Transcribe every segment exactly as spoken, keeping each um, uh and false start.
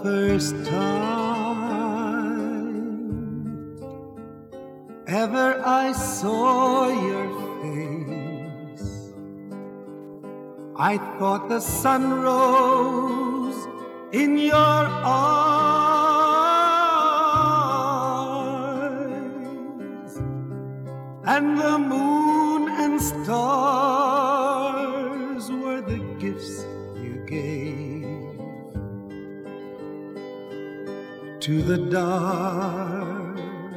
first time ever I saw your face, I thought the sun rose in your eyes, and the moon and stars were the gifts you gave to the dark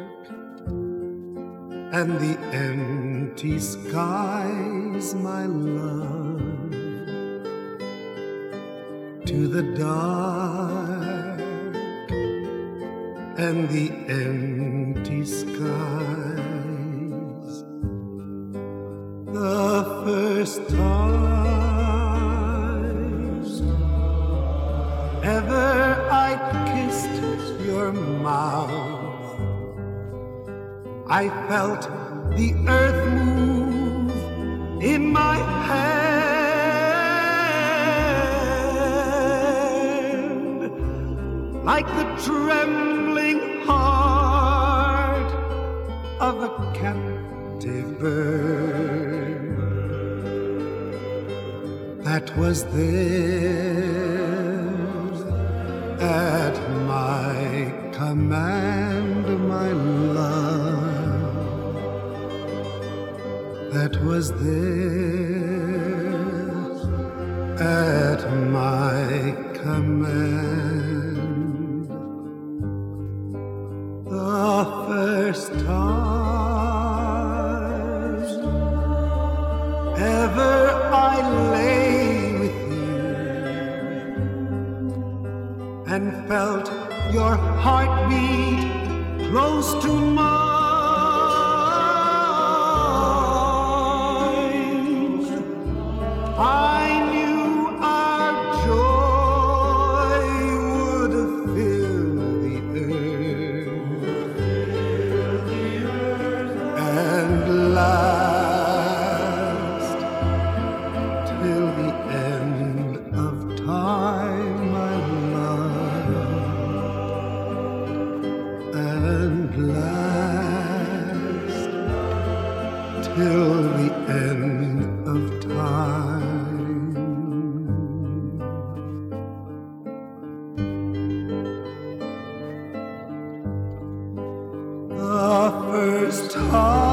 and the empty skies, my love. To the dark and the empty skies, the first time ever I kissed your mouth, I felt the earth move in my hand, like the trembling heart of a captive bird that was there at my command, my love, that was there at my command. The first time ever I lay with you and felt your heartbeat close to mine, I knew our joy would fill the earth and last till the end of time, my love, and last till the end of time. The first time